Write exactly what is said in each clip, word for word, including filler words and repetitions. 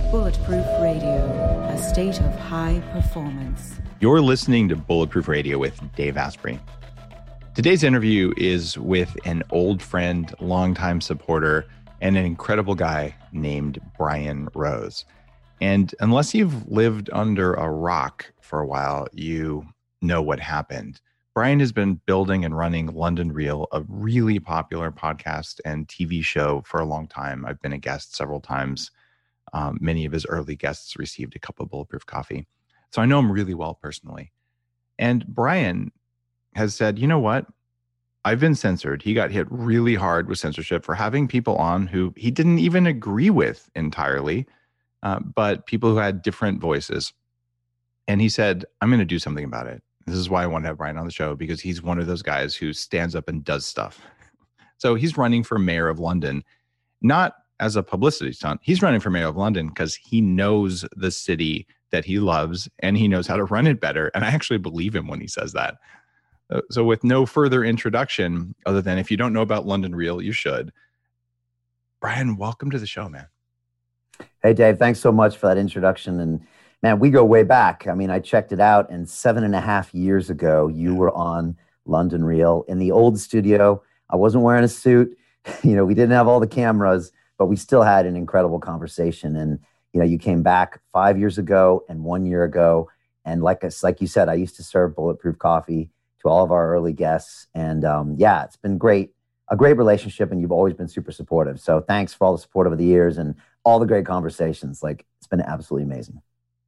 Bulletproof Radio, a state of high performance. You're listening to Bulletproof Radio with Dave Asprey. Today's interview is with an old friend, longtime supporter, and an incredible guy named Brian Rose. And unless you've lived under a rock for a while, you know what happened. Brian has been building and running London Real, a really popular podcast and T V show for a long time. I've been a guest several times. Um, many of his early guests received a cup of Bulletproof coffee. So I know him really well personally. And Brian has said, you know what? I've been censored. He got hit really hard with censorship for having people on who he didn't even agree with entirely, uh, but people who had different voices. And he said, I'm going to do something about it. This is why I want to have Brian on the show, because he's one of those guys who stands up and does stuff. So he's running for mayor of London, not as a publicity stunt. He's running for mayor of London because he knows the city that he loves and he knows how to run it better. And I actually believe him when he says that. So with no further introduction, other than if you don't know about London Real, you should. Brian, welcome to the show, man. Hey, Dave, thanks so much for that introduction. And man, we go way back. I mean, I checked it out, and seven and a half years ago, you were on London Real in the old studio. I wasn't wearing a suit. You know, we didn't have all the cameras, but we still had an incredible conversation. And, you know, you came back five years ago and one year ago. And like, like you said, I used to serve Bulletproof coffee to all of our early guests. And um, yeah, it's been great, a great relationship. And you've always been super supportive. So thanks for all the support over the years and all the great conversations. Like, it's been absolutely amazing.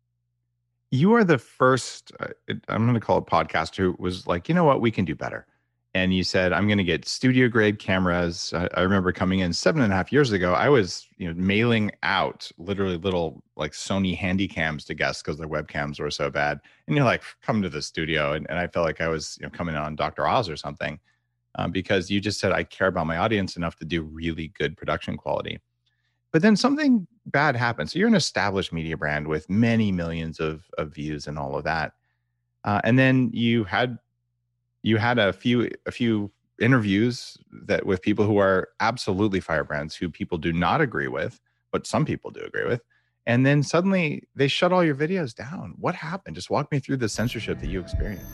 You are the first, uh, I'm going to call it podcaster, who was like, you know what, we can do better. And you said, I'm going to get studio grade cameras. I, I remember coming in seven and a half years ago, I was, you know, mailing out literally little like Sony Handycams to guests because their webcams were so bad. And you're like, come to the studio. And, and I felt like I was, you know, coming on Doctor Oz or something um, because you just said, I care about my audience enough to do really good production quality. But then something bad happened. So you're an established media brand with many millions of, of views and all of that. Uh, and then you had You had a few a few interviews that with people who are absolutely firebrands, who people do not agree with, but some people do agree with. And then suddenly they shut all your videos down. What happened? Just walk me through the censorship that you experienced.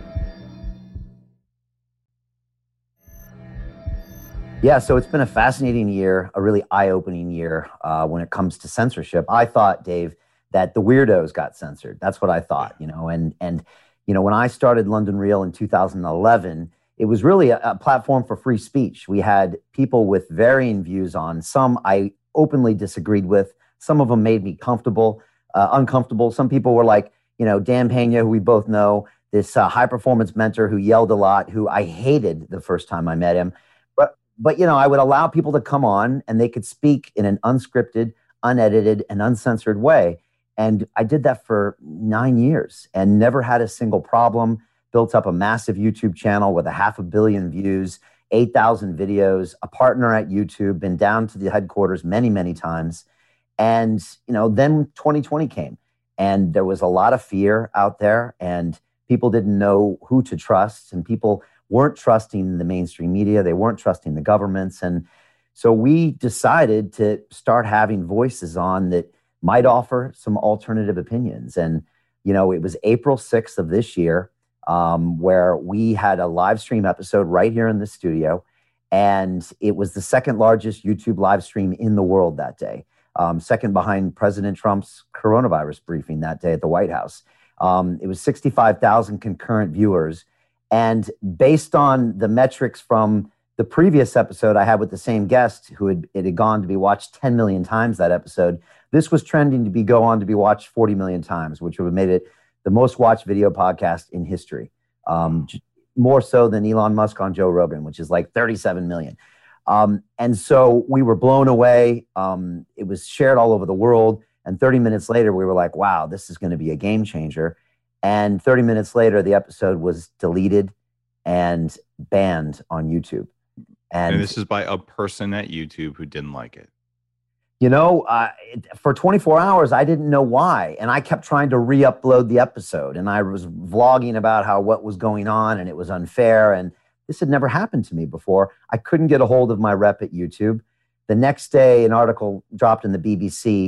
Yeah, so it's been a fascinating year, a really eye-opening year uh, when it comes to censorship. I thought, Dave, that the weirdos got censored. That's what I thought, you know, and and. You know, when I started London Real in two thousand eleven, it was really a, a platform for free speech. We had people with varying views on. Some I openly disagreed with. Some of them made me comfortable, uh, uncomfortable. Some people were like, you know, Dan Pena, who we both know, this uh, high-performance mentor who yelled a lot, who I hated the first time I met him. But, but you know, I would allow people to come on and they could speak in an unscripted, unedited, and uncensored way. And I did that for nine years and never had a single problem, built up a massive YouTube channel with a half a billion views, eight thousand videos, a partner at YouTube, been down to the headquarters many, many times. And, you know, then twenty twenty came and there was a lot of fear out there and people didn't know who to trust and people weren't trusting the mainstream media. They weren't trusting the governments. And so we decided to start having voices on that might offer some alternative opinions. And, you know, it was April sixth of this year um, where we had a live stream episode right here in the studio. And it was the second largest YouTube live stream in the world that day, um, second behind President Trump's coronavirus briefing that day at the White House. Um, it was sixty-five thousand concurrent viewers. And based on the metrics from the previous episode I had with the same guest who had, it had gone to be watched ten million times that episode, this was trending to be go on to be watched forty million times, which would have made it the most watched video podcast in history. Um, more so than Elon Musk on Joe Rogan, which is like thirty-seven million. Um, and so we were blown away. Um, it was shared all over the world. And thirty minutes later, we were like, wow, this is going to be a game changer. And thirty minutes later, the episode was deleted and banned on YouTube. And, and this is by a person at YouTube who didn't like it. You know, uh, for twenty-four hours, I didn't know why. And I kept trying to re-upload the episode. And I was vlogging about how what was going on and it was unfair. And this had never happened to me before. I couldn't get a hold of my rep at YouTube. The next day, an article dropped in the B B C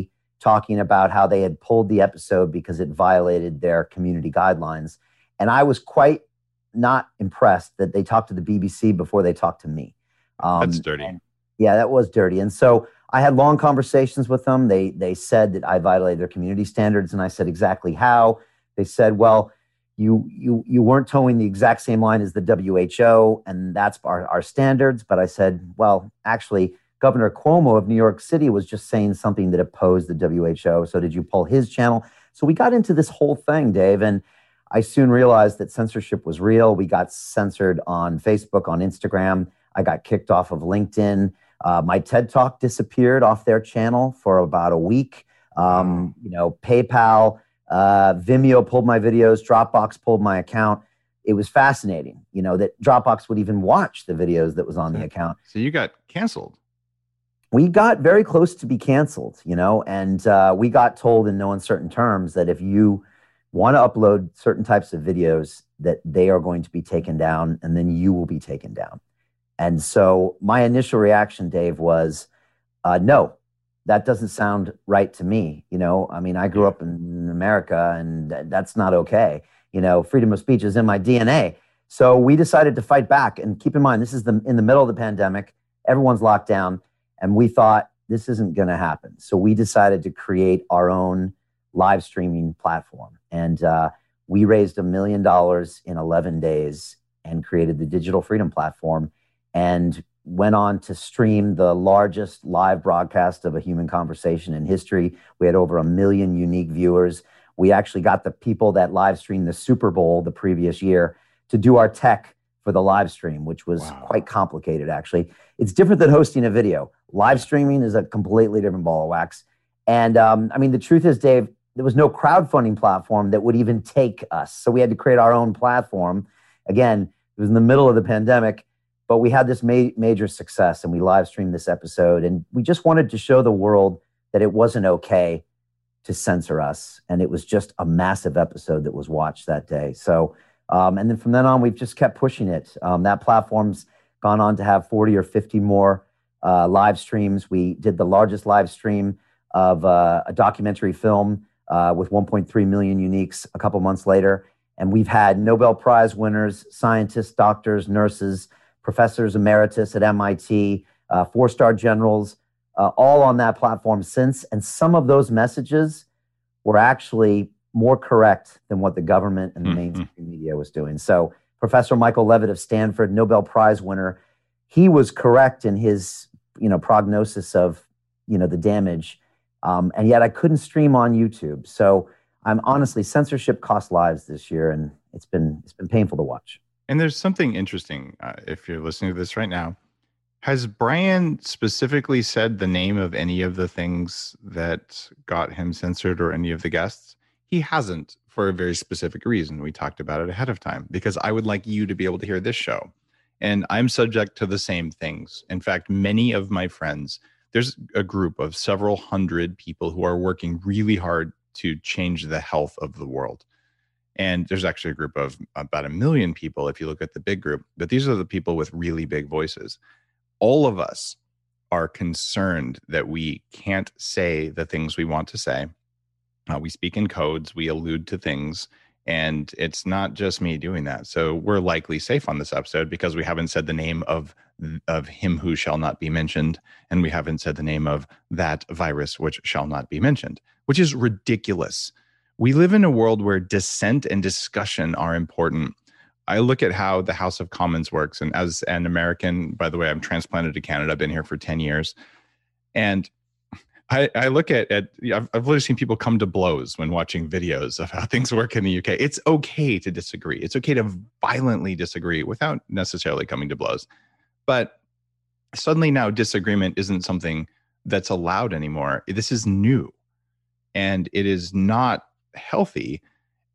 talking about how they had pulled the episode because it violated their community guidelines. And I was quite not impressed that they talked to the B B C before they talked to me. Um, That's dirty. and, yeah, that was dirty. And so I had long conversations with them. They they said that I violated their community standards, and I said exactly how. They said, well, you you you weren't towing the exact same line as the W H O, and that's our, our standards. But I said, well, actually, Governor Cuomo of New York City was just saying something that opposed the W H O. So did you pull his channel? So we got into this whole thing, Dave, and I soon realized that censorship was real. We got censored on Facebook, on Instagram. I got kicked off of LinkedIn. Uh, my TED Talk disappeared off their channel for about a week. Um, you know, PayPal, uh, Vimeo pulled my videos. Dropbox pulled my account. It was fascinating, you know, that Dropbox would even watch the videos that was on the account. So you got canceled. We got very close to be canceled, you know, and uh, we got told in no uncertain terms that if you want to upload certain types of videos, that they are going to be taken down, and then you will be taken down. And so my initial reaction, Dave, was, uh, no, that doesn't sound right to me. You know, I mean, I grew up in America, and th- that's not okay. You know, freedom of speech is in my D N A. So we decided to fight back. And keep in mind, this is the in the middle of the pandemic. Everyone's locked down. And we thought this isn't going to happen. So we decided to create our own live streaming platform. And uh, we raised a million dollars in eleven days and created the Digital Freedom Platform, and went on to stream the largest live broadcast of a human conversation in history. We had over a million unique viewers. We actually got the people that live streamed the Super Bowl the previous year to do our tech for the live stream, which was wow. quite complicated, actually. It's different than hosting a video. Live streaming is a completely different ball of wax. And um, I mean, the truth is, Dave, there was no crowdfunding platform that would even take us. So we had to create our own platform. Again, it was in the middle of the pandemic, but we had this ma- major success, and we live streamed this episode. And we just wanted to show the world that it wasn't okay to censor us. And it was just a massive episode that was watched that day. So, um, and then from then on, we've just kept pushing it. Um, that platform's gone on to have forty or fifty more uh, live streams. We did the largest live stream of uh, a documentary film uh, with one point three million uniques a couple months later. And we've had Nobel Prize winners, scientists, doctors, nurses, professors emeritus at M I T, uh, four-star generals, uh, all on that platform since. And some of those messages were actually more correct than what the government and the mm-hmm. mainstream media was doing. So Professor Michael Levitt of Stanford, Nobel Prize winner, he was correct in his, you know, prognosis of, you know, the damage. Um, and yet I couldn't stream on YouTube. So I'm honestly, censorship cost lives this year, and it's been it's been painful to watch. And there's something interesting. Uh, if you're listening to this right now, has Brian specifically said the name of any of the things that got him censored, or any of the guests? He hasn't, for a very specific reason. We talked about it ahead of time, because I would like you to be able to hear this show. And I'm subject to the same things. In fact, many of my friends, there's a group of several hundred people who are working really hard to change the health of the world. And there's actually a group of about a million people, if you look at the big group, but these are the people with really big voices. All of us are concerned that we can't say the things we want to say. Uh, we speak in codes, we allude to things, and it's not just me doing that. So we're likely safe on this episode because we haven't said the name of, of him who shall not be mentioned, and we haven't said the name of that virus which shall not be mentioned, which is ridiculous. We live in a world where dissent and discussion are important. I look at how the House of Commons works, and as an American, by the way, I'm transplanted to Canada. I've been here for ten years. And I, I look at, at I've, I've literally seen people come to blows when watching videos of how things work in the U K. It's okay to disagree. It's okay to violently disagree without necessarily coming to blows. But suddenly now disagreement isn't something that's allowed anymore. This is new, and it is not healthy.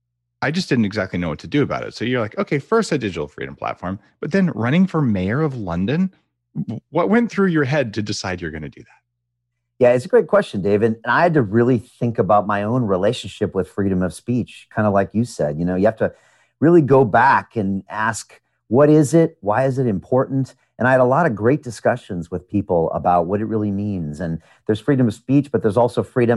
I just didn't exactly know what to do about it. So you're like, okay, first a digital freedom platform, but then running for mayor of London. What went through your head to decide you're going to do that? Yeah, it's a great question, David. And I had to really think about my own relationship with freedom of speech, kind of like you said. You know, you have to really go back and ask, what is it? Why is it important? And I had a lot of great discussions with people about what it really means. And there's freedom of speech, but there's also freedom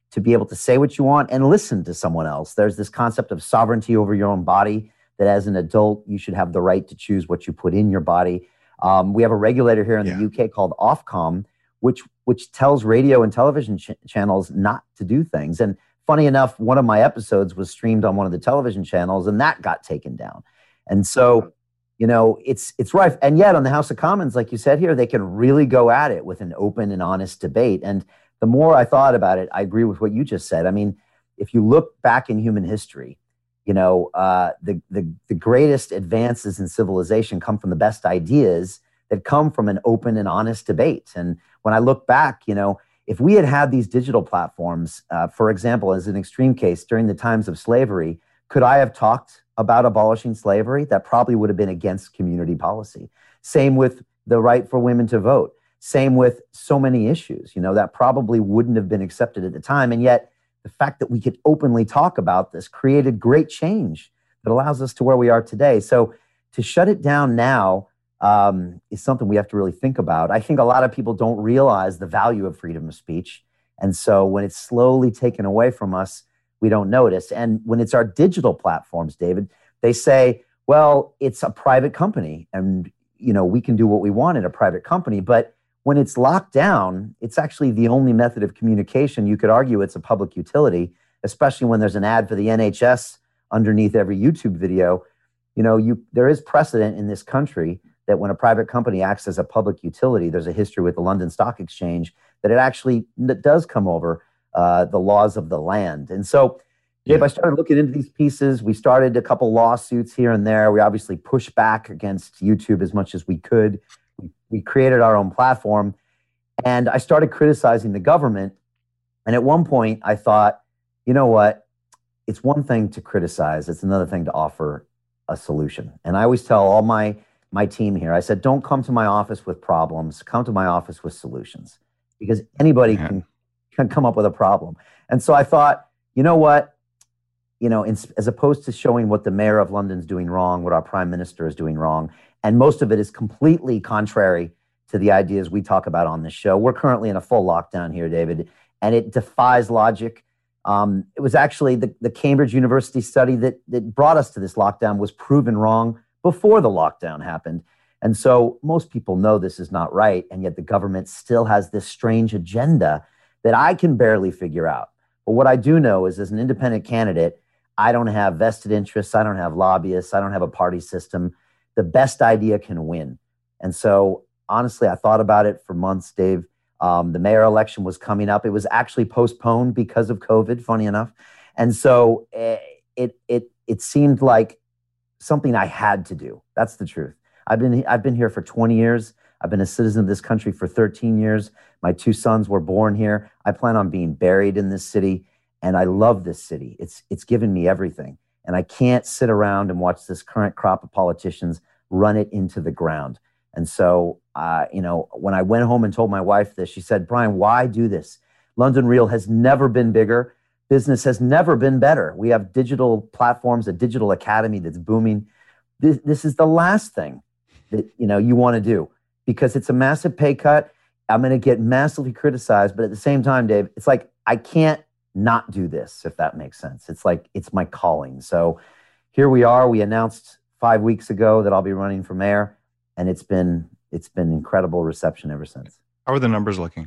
to be able to say what you want and listen to someone else. There's this concept of sovereignty over your own body, that as an adult, you should have the right to choose what you put in your body. Um, we have a regulator here in yeah. the U K called Ofcom, which which tells radio and television ch- channels not to do things. And funny enough, one of my episodes was streamed on one of the television channels, and that got taken down. And so, you know, it's it's rife. And yet on the House of Commons, like you said here, they can really go at it with an open and honest debate. And the more I thought about it, I agree with what you just said. I mean, if you look back in human history, you know, uh, the, the, the greatest advances in civilization come from the best ideas that come from an open and honest debate. And when I look back, you know, if we had had these digital platforms, uh, for example, as an extreme case, during the times of slavery, could I have talked about abolishing slavery? That probably would have been against community policy. Same with the right for women to vote. Same with so many issues, you know, that probably wouldn't have been accepted at the time. And yet the fact that we could openly talk about this created great change that allows us to where we are today. So to shut it down now um, is something we have to really think about. I think a lot of people don't realize the value of freedom of speech. And so when it's slowly taken away from us, we don't notice. And when it's our digital platforms, David, they say, well, it's a private company and, you know, we can do what we want in a private company. But when it's locked down, it's actually the only method of communication. You could argue it's a public utility, especially when there's an ad for the N H S underneath every YouTube video. You know, you there is precedent in this country that when a private company acts as a public utility, there's a history with the London Stock Exchange, that it actually that does come over uh, the laws of the land. And so, Dave, yeah. I started looking into these pieces. We started a couple lawsuits here and there. We obviously pushed back against YouTube as much as we could. We created our own platform, and I started criticizing the government. And at one point I thought, you know what? It's one thing to criticize. It's another thing to offer a solution. And I always tell all my, my team here, I said, don't come to my office with problems, come to my office with solutions, because anybody yeah. can, can come up with a problem. And so I thought, you know what? You know, in, as opposed to showing what the mayor of London's doing wrong, what our prime minister is doing wrong, and most of it is completely contrary to the ideas we talk about on this show. We're currently in a full lockdown here, David, and it defies logic. Um, it was actually the, the Cambridge University study that, that brought us to this lockdown was proven wrong before the lockdown happened. And so most people know this is not right, and yet the government still has this strange agenda that I can barely figure out. But what I do know is, as an independent candidate, I don't have vested interests, I don't have lobbyists, I don't have a party system. The best idea can win. And so, honestly, I thought about it for months, Dave. Um, the mayor election was coming up. It was actually postponed because of COVID, funny enough. And so uh, it it it seemed like something I had to do. That's the truth. I've been I've been here for twenty years. I've been a citizen of this country for thirteen years. My two sons were born here. I plan on being buried in this city, and I love this city. It's it's given me everything. And I can't sit around and watch this current crop of politicians run it into the ground. And so, uh, you know, when I went home and told my wife this, she said, Brian, why do this? London Real has never been bigger. Business has never been better. We have digital platforms, a digital academy that's booming. This, this is the last thing that, you know, you want to do, because it's a massive pay cut. I'm going to get massively criticized. But at the same time, Dave, it's like, I can't not do this, if that makes sense. It's like, it's my calling. So here we are. We announced five weeks ago that I'll be running for mayor, and it's been, it's been incredible reception ever since. How are the numbers looking?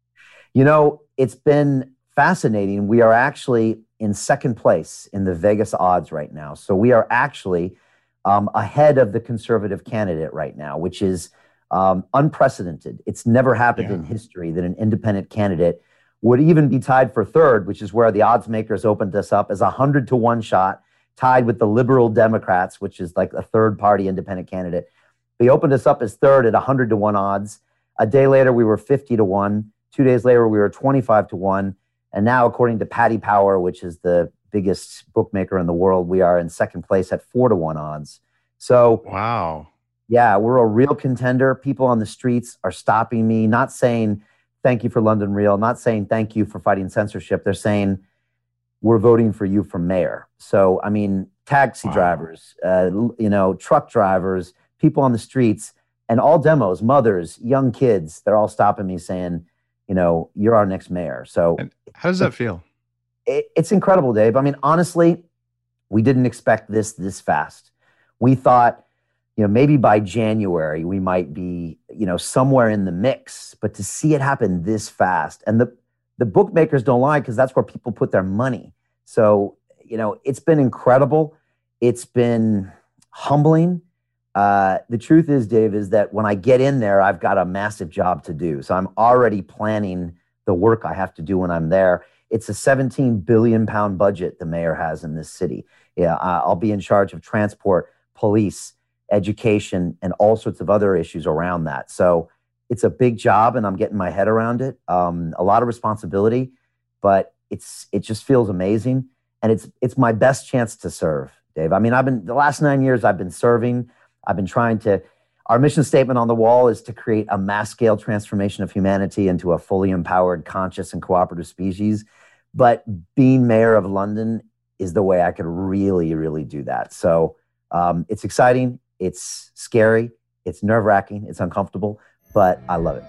You know, it's been fascinating. We are actually in second place in the Vegas odds right now. So we are actually um, ahead of the conservative candidate right now, which is um, unprecedented. It's never happened yeah. in history that an independent candidate would even be tied for third, which is where the odds makers opened us up as a hundred to one shot, tied with the Liberal Democrats, which is like a third party independent candidate. They opened us up as third at a hundred to one odds. A day later, we were fifty to one. Two days later, we were twenty-five to one. And now, according to Paddy Power, which is the biggest bookmaker in the world, we are in second place at four to one odds. So, wow. Yeah, we're a real contender. People on the streets are stopping me, not saying, thank you for London Real, not saying thank you for fighting censorship. They're saying, we're voting for you for mayor. So, I mean, taxi wow. drivers, uh, you know, truck drivers, people on the streets, and all demos, mothers, young kids, they're all stopping me saying, you know, you're our next mayor. So and how does that feel? it, it's incredible, Dave. I mean, honestly, we didn't expect this this fast. We thought, you know, maybe by January we might be, you know, somewhere in the mix, but to see it happen this fast, and the the bookmakers don't lie because that's where people put their money. So, you know, it's been incredible. It's been humbling. Uh, the truth is, Dave, is that when I get in there, I've got a massive job to do. So I'm already planning the work I have to do when I'm there. It's a seventeen billion pound budget the mayor has in this city. Yeah, I'll be in charge of transport, police, education, and all sorts of other issues around that. So it's a big job, and I'm getting my head around it. Um, a lot of responsibility, but it's it just feels amazing, and it's it's my best chance to serve, Dave. I mean, I've been the last nine years I've been serving. I've been trying to. Our mission statement on the wall is to create a mass scale transformation of humanity into a fully empowered, conscious, and cooperative species. But being mayor of London is the way I could really, really do that. So um, it's exciting. It's scary. It's nerve wracking. It's uncomfortable, but I love it.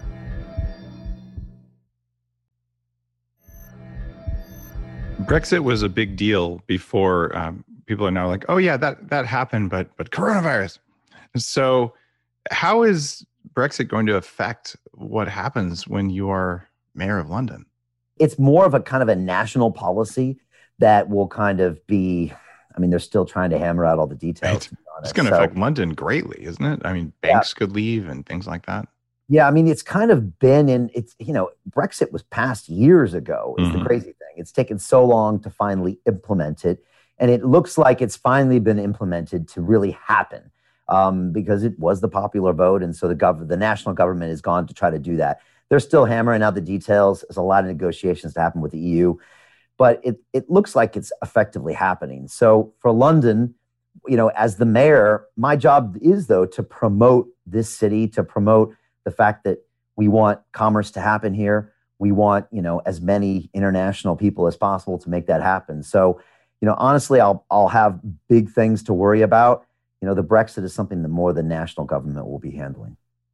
Brexit was a big deal before. Um, people are now like, oh yeah, that that happened, but but coronavirus. So how is Brexit going to affect what happens when you are mayor of London? It's more of a kind of a national policy that will kind of be, I mean, they're still trying to hammer out all the details. Right. It's going to so, affect London greatly, isn't it? I mean, banks yeah. could leave and things like that. Yeah, I mean, it's kind of been in, it's, you know, Brexit was passed years ago is mm-hmm. the crazy thing. It's taken so long to finally implement it. And it looks like it's finally been implemented to really happen um, because it was the popular vote. And so the gov- the national government has gone to try to do that. They're still hammering out the details. There's a lot of negotiations to happen with the E U, but it it looks like it's effectively happening. So for London, you know, as the mayor, my job is, though, to promote this city, to promote the fact that we want commerce to happen here. We want, you know, as many international people as possible to make that happen. So, you know, honestly, I'll I'll have big things to worry about. You know, the Brexit is something that more the national government will be handling.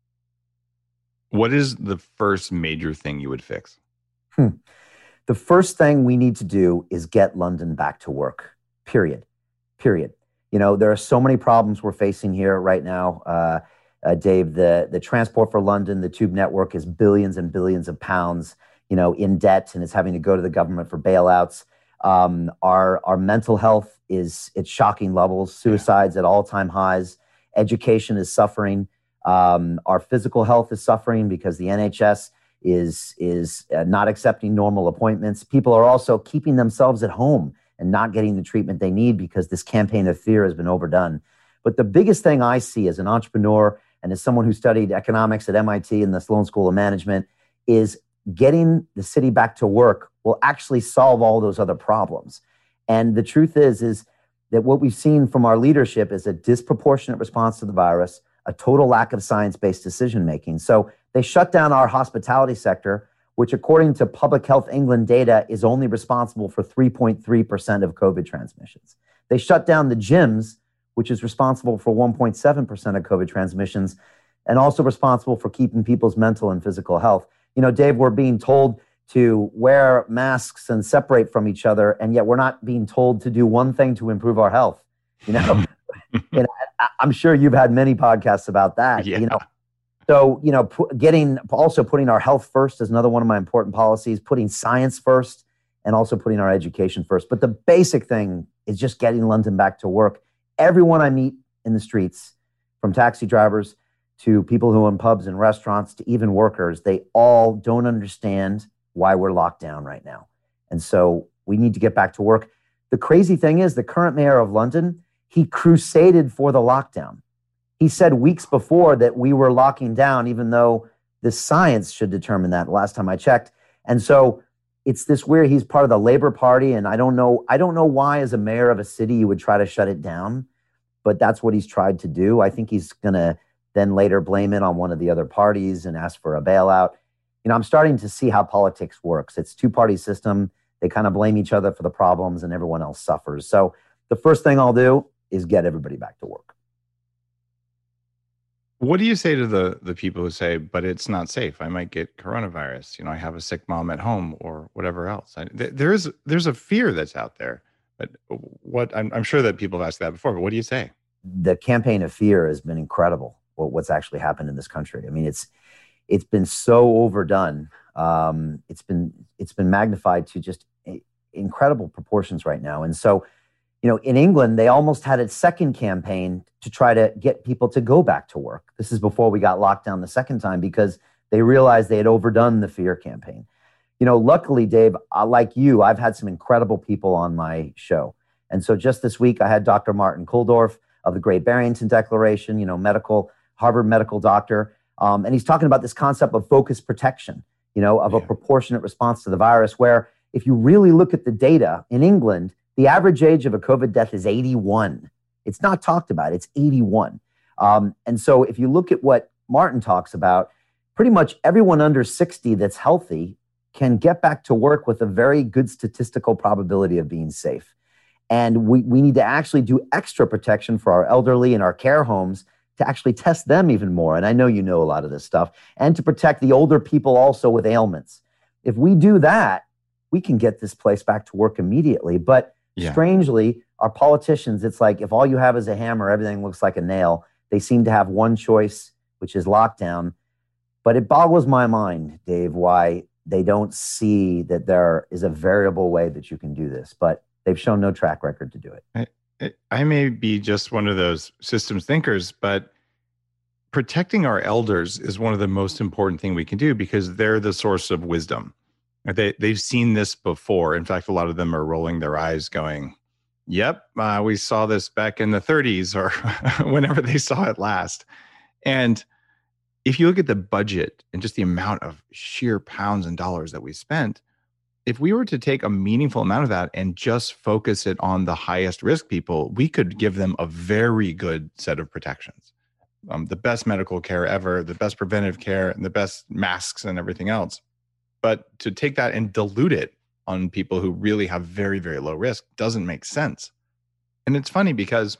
What is the first major thing you would fix? Hmm. The first thing we need to do is get London back to work, period, period. You know, there are so many problems we're facing here right now. Uh, uh, Dave, the, the Transport for London, the Tube network is billions and billions of pounds, you know, in debt, and it's having to go to the government for bailouts. Um, our, our mental health is at shocking levels, suicides at all-time highs, education is suffering. Um, our physical health is suffering because the N H S is is uh, not accepting normal appointments. People are also keeping themselves at home and not getting the treatment they need because this campaign of fear has been overdone. But the biggest thing I see as an entrepreneur and as someone who studied economics at M I T and the Sloan School of Management is getting the city back to work will actually solve all those other problems. And the truth is, is that what we've seen from our leadership is a disproportionate response to the virus, a total lack of science-based decision-making. So they shut down our hospitality sector, which according to Public Health England data is only responsible for three point three percent of COVID transmissions. They shut down the gyms, which is responsible for one point seven percent of COVID transmissions and also responsible for keeping people's mental and physical health. You know, Dave, we're being told to wear masks and separate from each other, and yet we're not being told to do one thing to improve our health. You know, you know I'm sure you've had many podcasts about that. Yeah. You know, so you know, pu- getting also putting our health first is another one of my important policies. Putting science first, and also putting our education first. But the basic thing is just getting London back to work. Everyone I meet in the streets, from taxi drivers to people who own pubs and restaurants to even workers, they all don't understand why we're locked down right now. And so we need to get back to work. The crazy thing is the current mayor of London, he crusaded for the lockdown. He said weeks before that we were locking down, even though the science should determine that last time I checked. And so it's this weird, he's part of the Labour Party. And I don't know, I don't know why as a mayor of a city, you would try to shut it down, but that's what he's tried to do. I think he's going to then later blame it on one of the other parties and ask for a bailout. You know, I'm starting to see how politics works. It's two-party system. They kind of blame each other for the problems and everyone else suffers. So the first thing I'll do is get everybody back to work. What do you say to the the people who say, "But it's not safe. I might get coronavirus. You know, I have a sick mom at home, or whatever else." I, th- there is there's a fear that's out there. But what I'm, I'm sure that people have asked that before. But what do you say? The campaign of fear has been incredible. What, what's actually happened in this country? I mean, it's it's been so overdone. Um, it's been it's been magnified to just incredible proportions right now. And so, you know, in England, they almost had a second campaign to try to get people to go back to work. This is before we got locked down the second time, because they realized they had overdone the fear campaign. You know, luckily, Dave, uh, like you, I've had some incredible people on my show. And so just this week, I had Doctor Martin Kulldorff of the Great Barrington Declaration, you know, medical, Harvard medical doctor. Um, and he's talking about this concept of focused protection, you know, of yeah. a proportionate response to the virus, where if you really look at the data in England, the average age of a COVID death is eighty-one. It's not talked about. It's eighty-one. Um, and so if you look at what Martin talks about, pretty much everyone under sixty that's healthy can get back to work with a very good statistical probability of being safe. And we, we need to actually do extra protection for our elderly and our care homes to actually test them even more. And I know you know a lot of this stuff. And to protect the older people also with ailments. If we do that, we can get this place back to work immediately. But yeah. strangely, our politicians, it's like if all you have is a hammer, everything looks like a nail. They seem to have one choice, which is lockdown. But it boggles my mind, Dave, why they don't see that there is a variable way that you can do this. But they've shown no track record to do it. I, I may be just one of those systems thinkers, but protecting our elders is one of the most important things we can do, because they're the source of wisdom. They, they've seen this before. In fact, a lot of them are rolling their eyes going, yep, uh, we saw this back in the thirties or whenever they saw it last. And if you look at the budget and just the amount of sheer pounds and dollars that we spent, if we were to take a meaningful amount of that and just focus it on the highest risk people, we could give them a very good set of protections. Um, the best medical care ever, the best preventive care, and the best masks and everything else. But to take that and dilute it on people who really have very, very low risk doesn't make sense. And it's funny because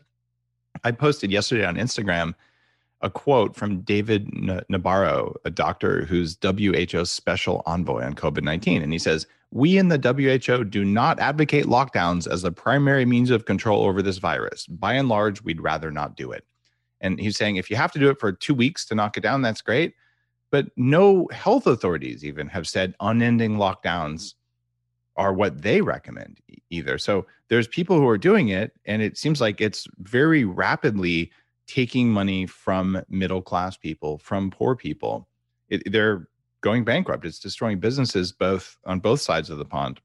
I posted yesterday on Instagram a quote from David Nabarro, a doctor who's W H O's special envoy on COVID nineteen. And he says, "We in the W H O do not advocate lockdowns as the primary means of control over this virus. By and large, we'd rather not do it." And he's saying, if you have to do it for two weeks to knock it down, that's great. But no health authorities even have said unending lockdowns are what they recommend either. So there's people who are doing it, and it seems like it's very rapidly taking money from middle-class people, from poor people. It, they're going bankrupt. It's destroying businesses both on both sides of the pond.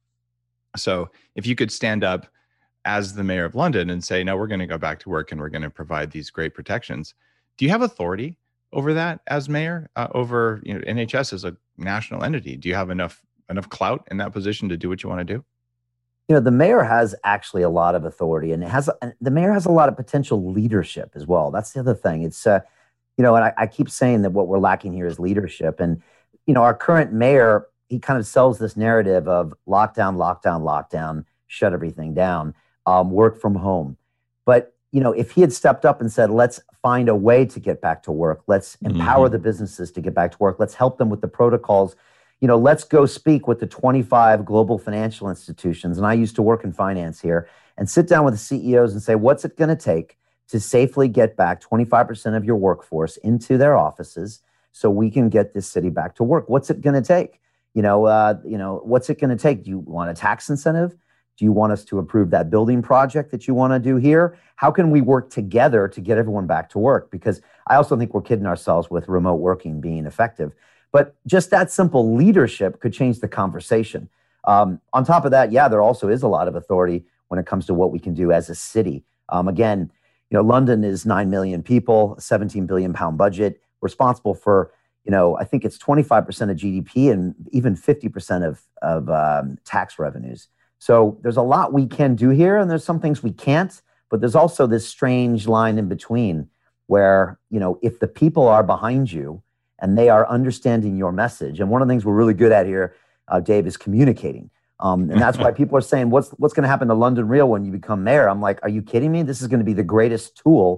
So if you could stand up as the mayor of London and say, no, we're going to go back to work and we're going to provide these great protections. Do you have authority over that as mayor, uh, over, you know, N H S as a national entity? Do you have enough enough clout in that position to do what you want to do? You know, the mayor has actually a lot of authority, and it has the mayor has a lot of potential leadership as well. That's the other thing. It's, uh, you know, and I, I keep saying that what we're lacking here is leadership. And, you know, our current mayor, he kind of sells this narrative of lockdown, lockdown, lockdown, shut everything down, um, work from home. But, you know, if he had stepped up and said, let's find a way to get back to work, let's empower mm-hmm. the businesses to get back to work, let's help them with the protocols. You know, let's go speak with the twenty-five global financial institutions. And I used to work in finance here, and sit down with the C E Os and say, what's it going to take to safely get back twenty-five percent of your workforce into their offices so we can get this city back to work? What's it going to take? You know, uh, you know, what's it going to take? Do you want a tax incentive? Do you want us to approve that building project that you want to do here? How can we work together to get everyone back to work? Because I also think we're kidding ourselves with remote working being effective. But just that simple leadership could change the conversation. Um, on top of that, yeah, there also is a lot of authority when it comes to what we can do as a city. Um, again, you know, London is nine million people, seventeen billion pound budget, responsible for, you know, I think it's twenty-five percent of G D P and even fifty percent of, of um, tax revenues. So there's a lot we can do here, and there's some things we can't, but there's also this strange line in between where, you know, if the people are behind you and they are understanding your message. And one of the things we're really good at here, uh, Dave, is communicating. Um, and that's why people are saying, what's what's going to happen to London Real when you become mayor? I'm like, are you kidding me? This is going to be the greatest tool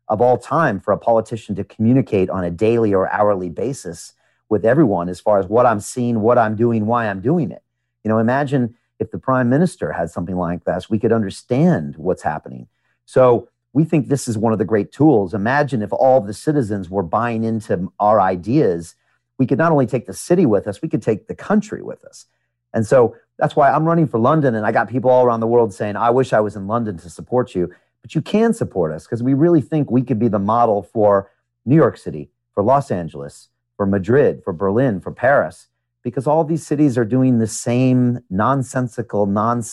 of all time for a politician to communicate on a daily or hourly basis with everyone as far as what I'm seeing, what I'm doing, why I'm doing it. You know, imagine if the prime minister had something like this, we could understand what's happening. So we think this is one of the great tools. Imagine if all of the citizens were buying into our ideas, we could not only take the city with us, we could take the country with us. And so that's why I'm running for London, and I got people all around the world saying, I wish I was in London to support you. But you can support us because we really think we could be the model for New York City, for Los Angeles, for Madrid, for Berlin, for Paris, because all these cities are doing the same nonsensical,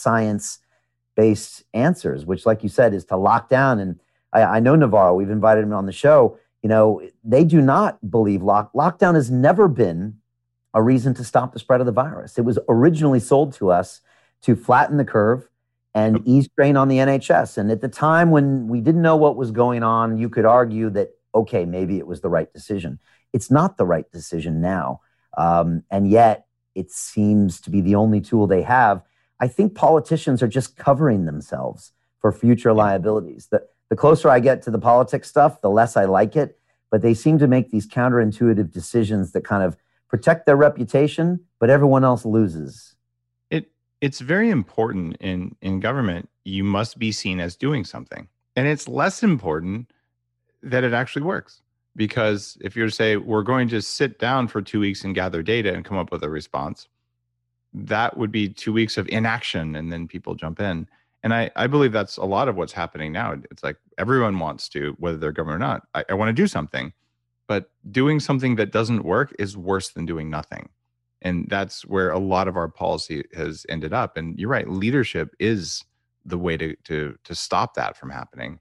non-science-based answers, which, like you said, is to lock down. And I, I know Navarro, we've invited him on the show. You know, they do not believe lock, lockdown has never been a reason to stop the spread of the virus. It was originally sold to us to flatten the curve and ease strain on the N H S. And at the time when we didn't know what was going on, you could argue that, okay, maybe it was the right decision. It's not the right decision now. Um, and yet it seems to be the only tool they have. I think politicians are just covering themselves for future liabilities. The, the closer I get to the politics stuff, the less I like it. But they seem to make these counterintuitive decisions that kind of protect their reputation, but everyone else loses. It it's very important in, in government. You must be seen as doing something. And it's less important that it actually works. Because if you're to say, we're going to sit down for two weeks and gather data and come up with a response, that would be two weeks of inaction and then people jump in. And I, I believe that's a lot of what's happening now. It's like everyone wants to, whether they're government or not, I, I want to do something. But doing something that doesn't work is worse than doing nothing. And that's where a lot of our policy has ended up. And you're right, leadership is the way to to to stop that from happening.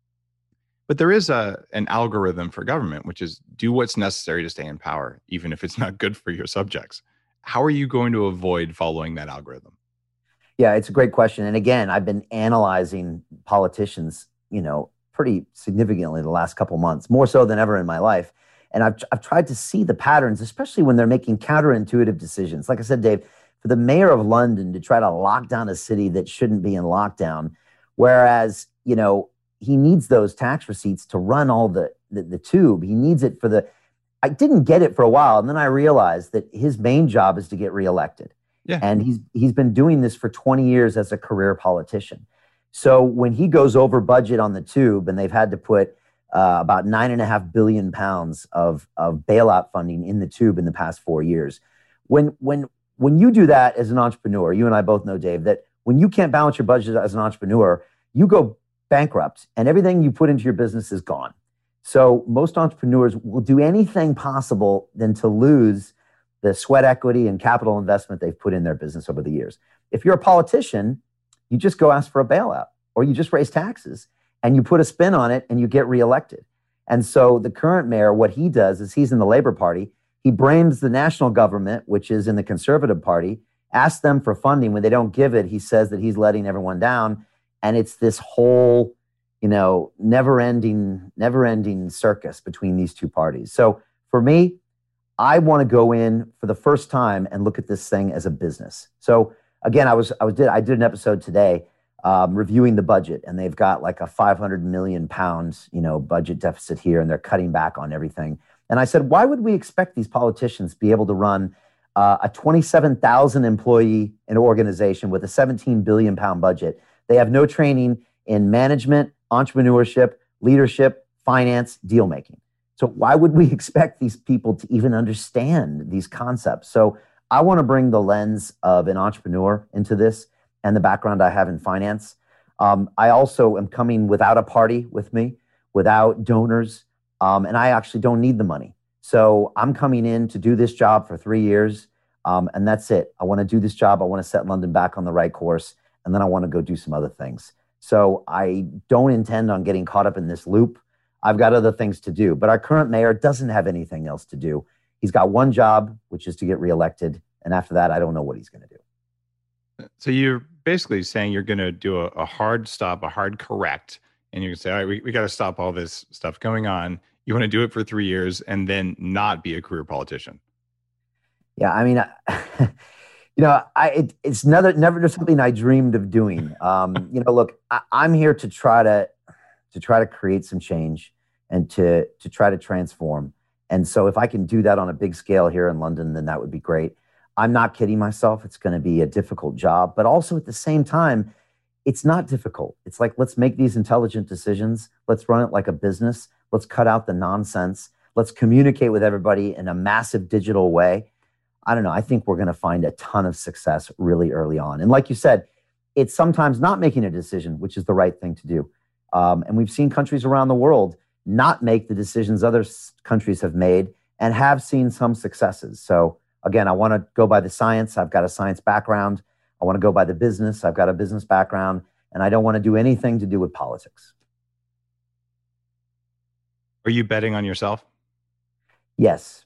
But there is a an algorithm for government, which is do what's necessary to stay in power, even if it's not good for your subjects. How are you going to avoid following that algorithm? Yeah, it's a great question. And again, I've been analyzing politicians, you know, pretty significantly the last couple months, more so than ever in my life. And I've, I've tried to see the patterns, especially when they're making counterintuitive decisions. Like I said, Dave, for the mayor of London to try to lock down a city that shouldn't be in lockdown, whereas, you know, he needs those tax receipts to run all the, the, the tube. He needs it for the, I didn't get it for a while. And then I realized that his main job is to get reelected. Yeah. And he's he's been doing this for twenty years as a career politician. So when he goes over budget on the tube, and they've had to put uh, about nine and a half billion pounds of, of bailout funding in the tube in the past four years, when when when you do that as an entrepreneur, you and I both know, Dave, that when you can't balance your budget as an entrepreneur, you go bankrupt and everything you put into your business is gone. So most entrepreneurs will do anything possible than to lose the sweat equity and capital investment they've put in their business over the years. If you're a politician, you just go ask for a bailout, or you just raise taxes and you put a spin on it and you get reelected. And so the current mayor, what he does is he's in the Labor Party. He blames the national government, which is in the Conservative Party, asks them for funding. When they don't give it, he says that he's letting everyone down. And it's this whole, you know, never-ending, never-ending circus between these two parties. So for me, I want to go in for the first time and look at this thing as a business. So again, I was I was did I did an episode today um, reviewing the budget, and they've got like a five hundred million pounds, you know, budget deficit here, and they're cutting back on everything. And I said, why would we expect these politicians to be able to run uh, a twenty-seven thousand employee an organization with a seventeen billion pound budget? They have no training in management, entrepreneurship, leadership, finance, deal making. So why would we expect these people to even understand these concepts? So I want to bring the lens of an entrepreneur into this and the background I have in finance. Um, I also am coming without a party with me, without donors, um, and I actually don't need the money. So I'm coming in to do this job for three years, um, and that's it. I want to do this job. I want to set London back on the right course, and then I want to go do some other things. So I don't intend on getting caught up in this loop. I've got other things to do, but our current mayor doesn't have anything else to do. He's got one job, which is to get reelected. And after that, I don't know what he's going to do. So you're basically saying you're going to do a, a hard stop, a hard correct, and you're going to say, all right, we, we got to stop all this stuff going on. You want to do it for three years and then not be a career politician. Yeah, I mean, I, you know, I it, it's never, never something I dreamed of doing. Um, you know, look, I, I'm here to try to to try to create some change. and to to try to transform. And so if I can do that on a big scale here in London, then that would be great. I'm not kidding myself. It's going to be a difficult job, but also at the same time, it's not difficult. It's like, let's make these intelligent decisions. Let's run it like a business. Let's cut out the nonsense. Let's communicate with everybody in a massive digital way. I don't know. I think we're going to find a ton of success really early on. And like you said, it's sometimes not making a decision, which is the right thing to do. Um, and we've seen countries around the world not make the decisions other s- countries have made and have seen some successes. So again, I want to go by the science. I've got a science background. I want to go by the business. I've got a business background, and I don't want to do anything to do with politics. Are you betting on yourself? Yes.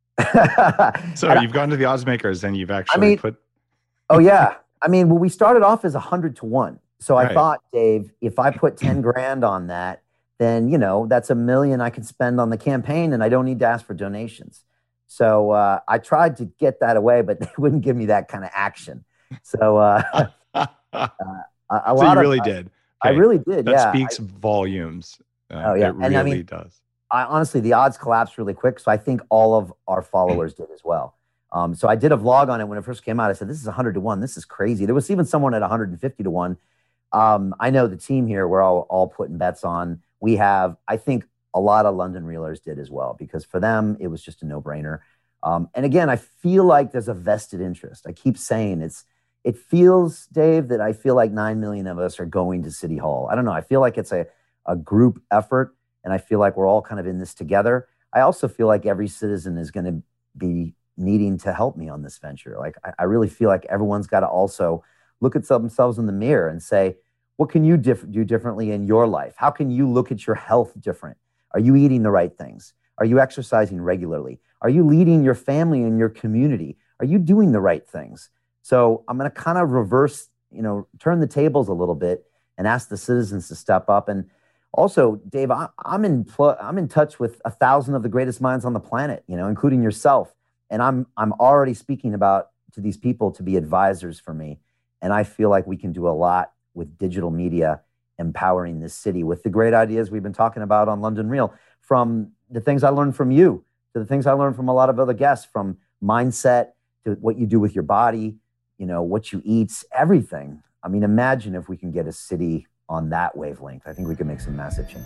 So you've gone to the odds makers and you've actually I mean, put. Oh yeah. I mean, well, we started off as a hundred to one. So I Right. thought, Dave, if I put ten grand on that, then, you know, that's a million I can spend on the campaign and I don't need to ask for donations. So uh, I tried to get that away, but they wouldn't give me that kind of action. So uh, uh, a, a So lot you really of, did. I, I Okay. really did. That yeah. speaks I, volumes. Uh, Oh, yeah. It And I really mean, does. I honestly, the odds collapsed really quick. So I think all of our followers did as well. Um, so I did a vlog on it when it first came out. I said, this is one hundred to one. This is crazy. There was even someone at one hundred fifty to one. Um, I know the team here, we're all, all putting bets on. We have, I think a lot of London Reelers did as well, because for them, it was just a no brainer. Um, and again, I feel like there's a vested interest. I keep saying it's, it feels, Dave, that I feel like nine million of us are going to City Hall. I don't know. I feel like it's a, a group effort, and I feel like we're all kind of in this together. I also feel like every citizen is going to be needing to help me on this venture. Like, I, I really feel like everyone's got to also look at themselves in the mirror and say, what can you diff- do differently in your life? How can you look at your health different? Are you eating the right things? Are you exercising regularly? Are you leading your family and your community? Are you doing the right things? So I'm going to kind of reverse, you know, turn the tables a little bit and ask the citizens to step up. And also, Dave, I, I'm in pl- I'm in touch with a thousand of the greatest minds on the planet, you know, including yourself. And I'm I'm already speaking about to these people to be advisors for me. And I feel like we can do a lot with digital media empowering this city with the great ideas we've been talking about on London Real, from the things I learned from you to the things I learned from a lot of other guests, from mindset to what you do with your body, you know, what you eat, everything. I mean, imagine if we can get a city on that wavelength. I think we can make some massive change.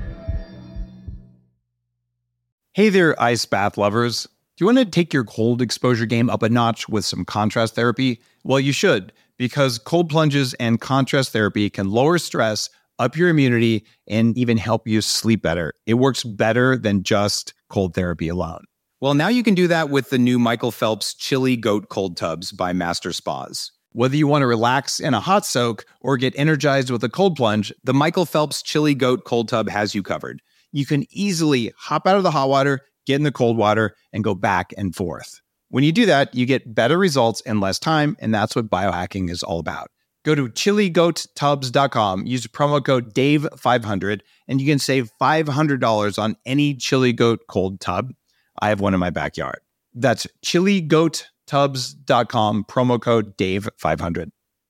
Hey there, ice bath lovers. Do you want to take your cold exposure game up a notch with some contrast therapy? Well, you should, because cold plunges and contrast therapy can lower stress, up your immunity, and even help you sleep better. It works better than just cold therapy alone. Well, now you can do that with the new Michael Phelps Chili Goat Cold Tubs by Master Spas. Whether you want to relax in a hot soak or get energized with a cold plunge, the Michael Phelps Chili Goat Cold Tub has you covered. You can easily hop out of the hot water, get in the cold water, and go back and forth. When you do that, you get better results in less time, and that's what biohacking is all about. Go to chili goat tubs dot com, use promo code Dave five hundred, and you can save five hundred dollars on any Chili Goat cold tub. I have one in my backyard. That's chili goat tubs dot com, promo code Dave five hundred.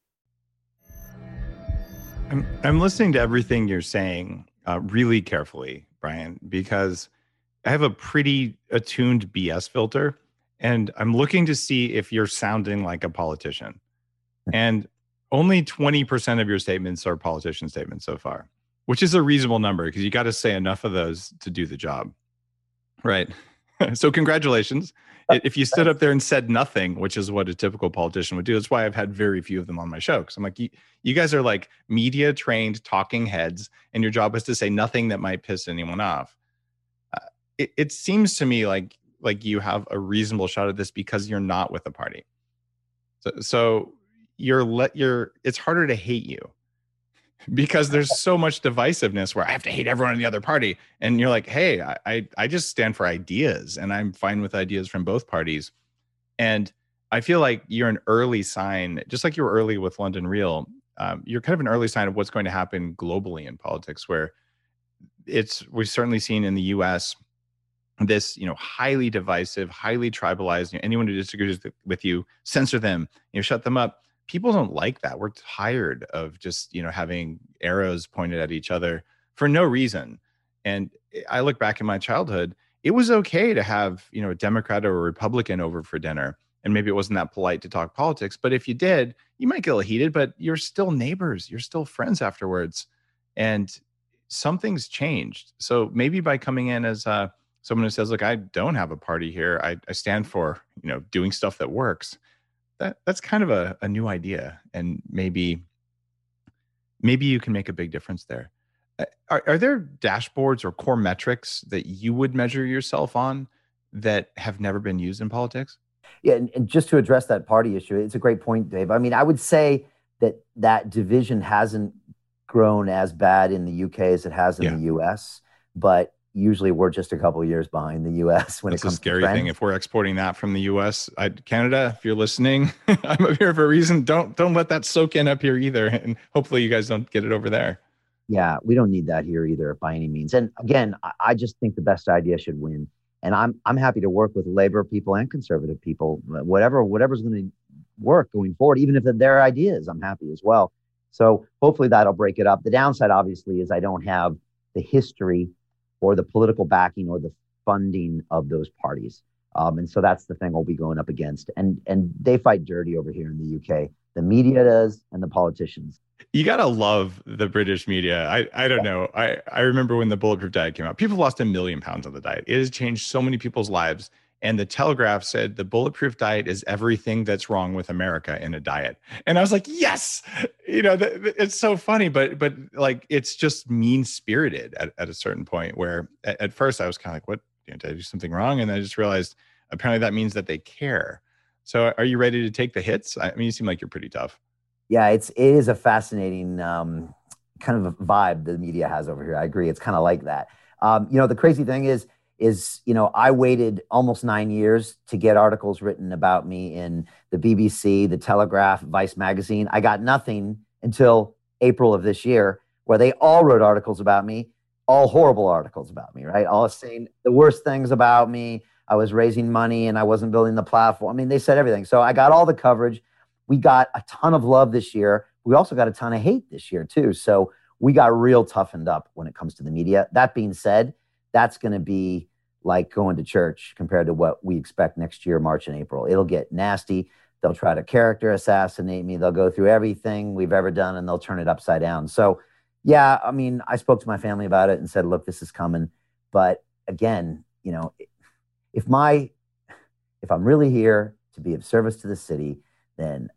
I'm, I'm listening to everything you're saying uh, really carefully, Brian, because I have a pretty attuned B S filter, and I'm looking to see if you're sounding like a politician. And only twenty percent of your statements are politician statements so far, which is a reasonable number because you got to say enough of those to do the job. Right. So congratulations. If you stood up there and said nothing, which is what a typical politician would do, that's why I've had very few of them on my show. Because I'm like, you, you guys are like media trained talking heads, and your job is to say nothing that might piss anyone off. Uh, it, it seems to me like like you have a reasonable shot at this because you're not with the party. So so you're let you're it's harder to hate you because there's so much divisiveness where I have to hate everyone in the other party. And you're like, hey, I, I, I just stand for ideas, and I'm fine with ideas from both parties. And I feel like you're an early sign, just like you were early with London Real. Um, you're kind of an early sign of what's going to happen globally in politics, where it's, we've certainly seen in the U S this, you know, highly divisive, highly tribalized, you know, anyone who disagrees with you, censor them, you know, shut them up. People don't like that. We're tired of just, you know, having arrows pointed at each other for no reason. And I look back in my childhood, it was okay to have, you know, a Democrat or a Republican over for dinner. And maybe it wasn't that polite to talk politics, but if you did, you might get a little heated, but you're still neighbors. You're still friends afterwards. And something's changed. So maybe by coming in as uh, someone who says, look, I don't have a party here. I, I stand for, you know, doing stuff that works. That that's kind of a, a new idea. And maybe, maybe you can make a big difference there. Are, are there dashboards or core metrics that you would measure yourself on that have never been used in politics? Yeah, and, and just to address that party issue, it's a great point, Dave. I mean, I would say that that division hasn't grown as bad in the U K as it has in yeah. the U S, but usually we're just a couple of years behind the U S when That's it comes a scary to trends. thing. If we're exporting that from the U S, I, Canada, if you're listening, I'm up here for a reason. Don't don't let that soak in up here either, and hopefully you guys don't get it over there. Yeah, we don't need that here either by any means. And again, I, I just think the best idea should win. And I'm I'm happy to work with Labor people and conservative people, whatever whatever's going to work going forward, even if they're their ideas, I'm happy as well. So hopefully that'll break it up. The downside, obviously, is I don't have the history or the political backing or the funding of those parties. Um, and so that's the thing we'll be going up against. And and they fight dirty over here in the U K. The media does, and the politicians. You got to love the British media. I, I don't know. I, I remember when the Bulletproof Diet came out, people lost a million pounds on the diet. It has changed so many people's lives. And the Telegraph said the Bulletproof Diet is everything that's wrong with America in a diet. And I was like, yes, you know, th- th- it's so funny, but but like, it's just mean spirited at, at a certain point where at, at first I was kind of like, what, you know, did I do something wrong? And I just realized apparently that means that they care. So are you ready to take the hits? I mean, you seem like you're pretty tough. Yeah, it's it is a fascinating um, kind of a vibe the media has over here. I agree. It's kind of like that. Um, you know, the crazy thing is, is, you know, I waited almost nine years to get articles written about me in the B B C, the Telegraph, Vice magazine. I got nothing until April of this year, where they all wrote articles about me, all horrible articles about me, right? All saying the worst things about me. I was raising money and I wasn't building the platform. I mean, they said everything. So I got all the coverage. We got a ton of love this year. We also got a ton of hate this year too. So we got real toughened up when it comes to the media. That being said, that's going to be like going to church compared to what we expect next year, March and April. It'll get nasty. They'll try to character assassinate me. They'll go through everything we've ever done and they'll turn it upside down. So yeah, I mean, I spoke to my family about it and said, look, this is coming. But again, you know, if my, if I'm really here to be of service to the city, then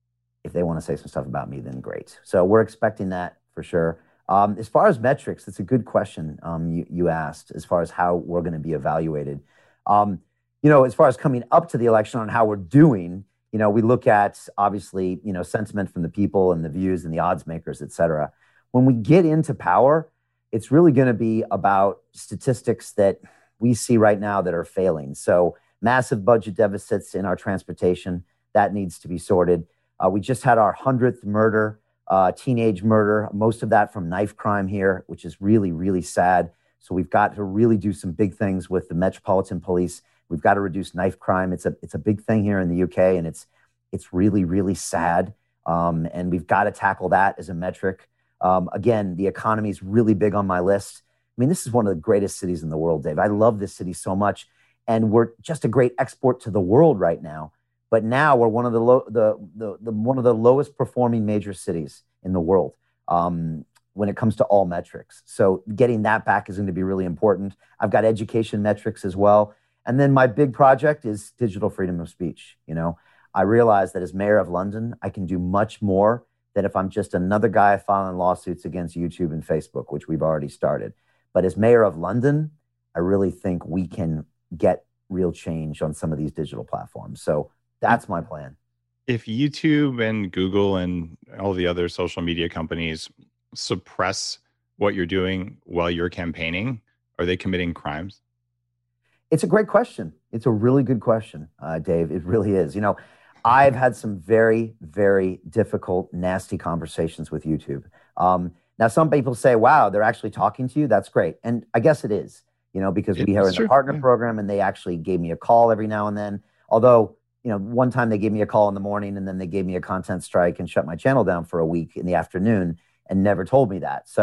if they want to say some stuff about me, then great. So we're expecting that for sure. Um, as far as metrics, it's a good question um, you, you asked as far as how we're going to be evaluated. Um, you know, as far as coming up to the election on how we're doing, you know, we look at obviously, you know, sentiment from the people and the views and the odds makers, et cetera. When we get into power, it's really going to be about statistics that we see right now that are failing. So massive budget deficits in our transportation, that needs to be sorted. Uh, we just had our hundredth murder, uh, teenage murder, most of that from knife crime here, which is really, really sad. So we've got to really do some big things with the Metropolitan Police. We've got to reduce knife crime. It's a it's a big thing here in the U K, and it's it's really, really sad. Um, and we've got to tackle that as a metric. Um, again, the economy is really big on my list. I mean, this is one of the greatest cities in the world, Dave. I love this city so much. And we're just a great export to the world right now. But now we're one of the, low, the, the, the one of the lowest performing major cities in the world um, when it comes to all metrics. So getting that back is going to be really important. I've got education metrics as well. And then my big project is digital freedom of speech. You know, I realize that as mayor of London, I can do much more than if I'm just another guy filing lawsuits against YouTube and Facebook, which we've already started. But as mayor of London, I really think we can get real change on some of these digital platforms. So that's my plan. If YouTube and Google and all the other social media companies suppress what you're doing while you're campaigning, are they committing crimes? It's a great question. It's a really good question, uh, Dave. It really is. You know, I've had some very, very difficult, nasty conversations with YouTube. Um, now, some people say, wow, they're actually talking to you. That's great. And I guess it is, you know, because we have a partner yeah. program and they actually gave me a call every now and then. Although, you know, one time they gave me a call in the morning and then they gave me a content strike and shut my channel down for a week in the afternoon and never told me that. So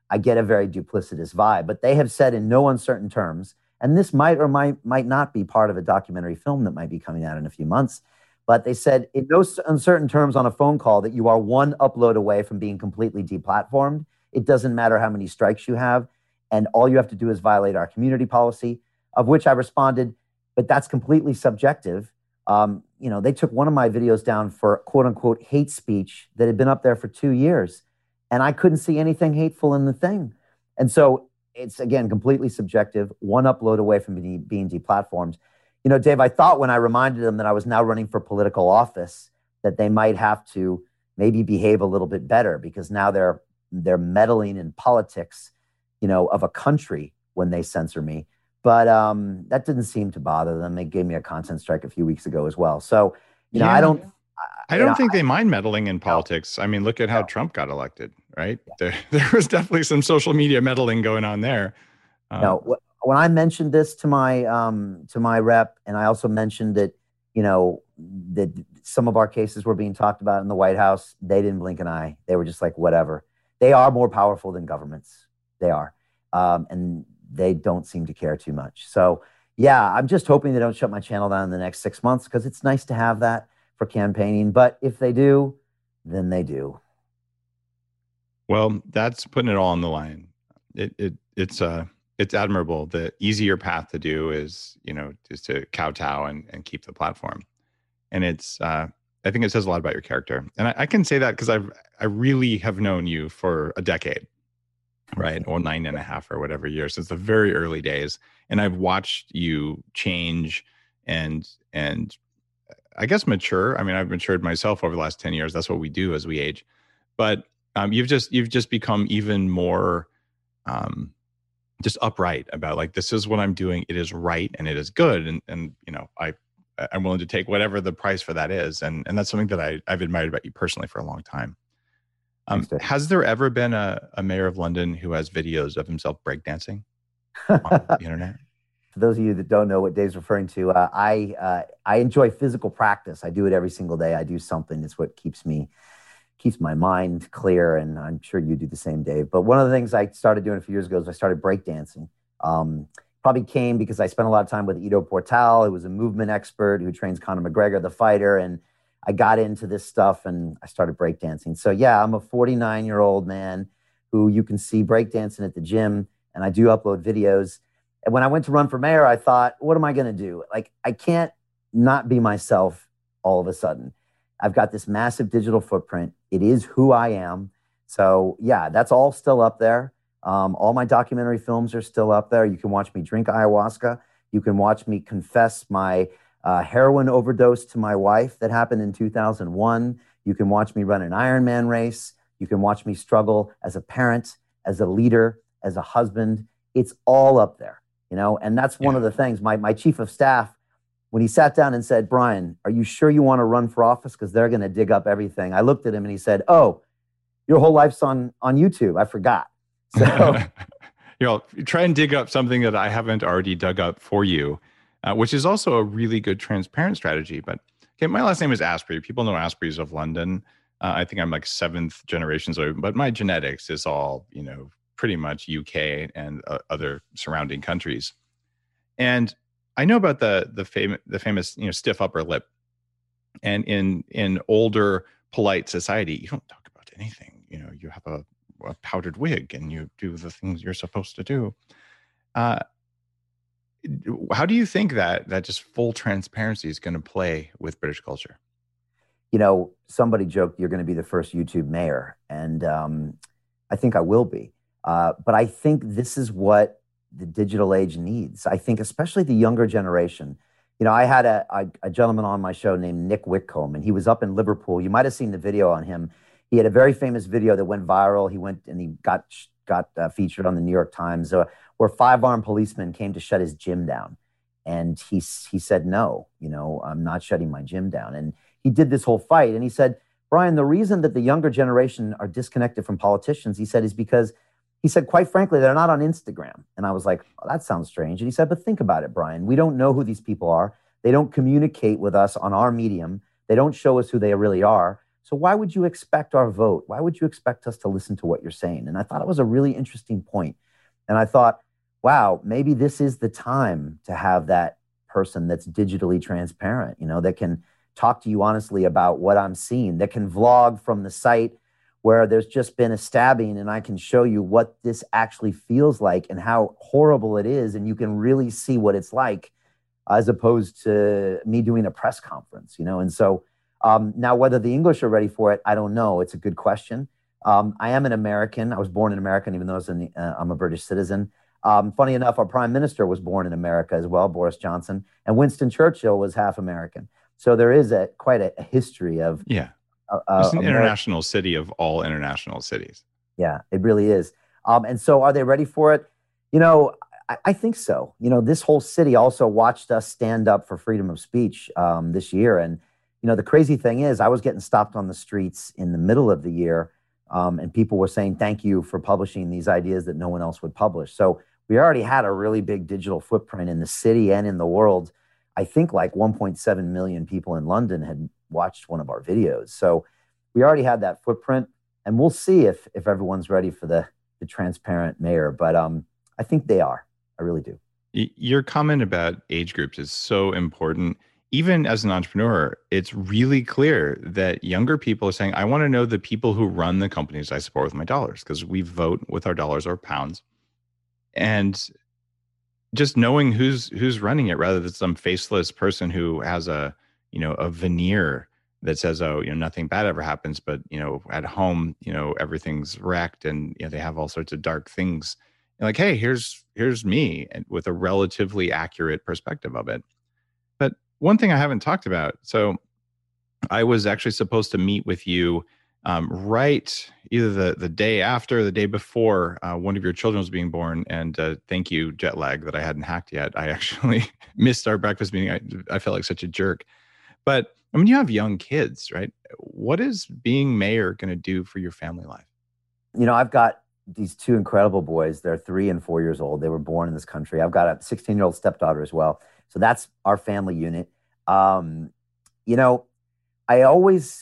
I get a very duplicitous vibe. But they have said in no uncertain terms, and this might or might might not be part of a documentary film that might be coming out in a few months, but they said in no uncertain terms on a phone call that you are one upload away from being completely deplatformed. It doesn't matter how many strikes you have, and all you have to do is violate our community policy, of which I responded, but that's completely subjective. Um, you know, they took one of my videos down for quote unquote hate speech that had been up there for two years. And I couldn't see anything hateful in the thing. And so it's, again, completely subjective, one upload away from being, being deplatformed. You know, Dave, I thought when I reminded them that I was now running for political office, that they might have to maybe behave a little bit better, because now they're they're meddling in politics, you know, of a country when they censor me. But um, that didn't seem to bother them. They gave me a content strike a few weeks ago as well. So, you know, yeah. I don't... I don't know, think I, they mind meddling in politics. No. I mean, look at how no. Trump got elected, right? Yeah. There, there was definitely some social media meddling going on there. Um, no, when I mentioned this to my um, to my rep, and I also mentioned that, you know, that some of our cases were being talked about in the White House, they didn't blink an eye. They were just like, whatever. They are more powerful than governments. They are, um, and they don't seem to care too much. So, yeah, I'm just hoping they don't shut my channel down in the next six months because it's nice to have that for campaigning. But if they do, then they do. Well, that's putting it all on the line. It it it's uh it's admirable. The easier path to do is, you know, is to kowtow and, and keep the platform. And it's uh I think it says a lot about your character. And I, I can say that because I've I really have known you for a decade, right? Or nine and a half or whatever years, since the very early days. And I've watched you change and and I guess mature. I mean, I've matured myself over the last ten years. That's what we do as we age. But um, you've just you've just become even more um, just upright about, like, this is what I'm doing. It is right and it is good. And and you know, I I'm willing to take whatever the price for that is. And and that's something that I I've admired about you personally for a long time. Um, has there ever been a, a mayor of London who has videos of himself breakdancing on the internet? For those of you that don't know what Dave's referring to, uh, I uh, I enjoy physical practice. I do it every single day. I do something. It's what keeps me keeps my mind clear, and I'm sure you do the same, Dave. But one of the things I started doing a few years ago is I started breakdancing. Um, probably came because I spent a lot of time with Ido Portal, who was a movement expert who trains Conor McGregor, the fighter, and I got into this stuff and I started breakdancing. So yeah, I'm a forty-nine-year-old man who you can see breakdancing at the gym, and I do upload videos. And when I went to run for mayor, I thought, what am I going to do? Like, I can't not be myself all of a sudden. I've got this massive digital footprint. It is who I am. So yeah, that's all still up there. Um, all my documentary films are still up there. You can watch me drink ayahuasca. You can watch me confess my uh, heroin overdose to my wife that happened in two thousand one. You can watch me run an Ironman race. You can watch me struggle as a parent, as a leader, as a husband. It's all up there. You know, and that's one yeah. of the things. My my chief of staff, when he sat down and said, Brian, are you sure you want to run for office? Because they're going to dig up everything. I looked at him and he said, oh, your whole life's on, on YouTube. I forgot. So, you know, try and dig up something that I haven't already dug up for you, uh, which is also a really good transparent strategy. But okay, my last name is Asprey. People know Asprey's of London. Uh, I think I'm like seventh generations old, but my genetics is all, you know, pretty much U K and uh, other surrounding countries. And I know about the the famous the famous you know stiff upper lip. And in in older polite society, you don't talk about anything. You know, you have a, a powdered wig and you do the things you're supposed to do. Uh, how do you think that that just full transparency is going to play with British culture? You know, somebody joked you're going to be the first YouTube mayor, and um, I think I will be. Uh, but I think this is what the digital age needs. I think especially the younger generation. You know, I had a, a, a gentleman on my show named Nick Whitcomb, and he was up in Liverpool. You might have seen the video on him. He had a very famous video that went viral. He went and he got got uh, featured on the New York Times, uh, where five armed policemen came to shut his gym down. And he, he said, no, you know, I'm not shutting my gym down. And he did this whole fight. And he said, Brian, the reason that the younger generation are disconnected from politicians, he said, is because he said, quite frankly, they're not on Instagram. And I was like, oh, that sounds strange. And he said, but think about it, Brian. We don't know who these people are. They don't communicate with us on our medium. They don't show us who they really are. So why would you expect our vote? Why would you expect us to listen to what you're saying? And I thought it was a really interesting point. And I thought, wow, maybe this is the time to have that person that's digitally transparent, you know, that can talk to you honestly about what I'm seeing, that can vlog from the site where there's just been a stabbing and I can show you what this actually feels like and how horrible it is. And you can really see what it's like as opposed to me doing a press conference, you know? And so um, now whether the English are ready for it, I don't know. It's a good question. Um, I am an American. I was born in America, even though I was in the, uh, I'm a British citizen. Um, funny enough, our prime minister was born in America as well, Boris Johnson, and Winston Churchill was half American. So there is a quite a, a history of yeah. Uh, it's an Ameri- international city of all international cities. Yeah, it really is. Um, and so are they ready for it? You know, I, I think so. You know, this whole city also watched us stand up for freedom of speech um, this year. And, you know, the crazy thing is I was getting stopped on the streets in the middle of the year um, and people were saying, thank you for publishing these ideas that no one else would publish. So we already had a really big digital footprint in the city and in the world. I think like one point seven million people in London had watched one of our videos. So we already had that footprint, and we'll see if if everyone's ready for the the transparent mayor. But um, I think they are. I really do. Your comment about age groups is so important. Even as an entrepreneur, it's really clear that younger people are saying, I want to know the people who run the companies I support with my dollars, because we vote with our dollars or pounds. And just knowing who's who's running it rather than some faceless person who has a, you know, a veneer that says, oh, you know, nothing bad ever happens, but, you know, at home, you know, everything's wrecked and, you know, they have all sorts of dark things. And like, hey, here's here's me, and with a relatively accurate perspective of it. But one thing I haven't talked about, so I was actually supposed to meet with you um, right either the, the day after, or the day before uh, one of your children was being born. And uh, thank you, jet lag, that I hadn't hacked yet. I actually missed our breakfast meeting. I, I felt like such a jerk. But I mean, you have young kids, right? What is being mayor going to do for your family life? You know, I've got these two incredible boys. They're three and four years old. They were born in this country. I've got a sixteen-year-old stepdaughter as well. So that's our family unit. Um, you know, I always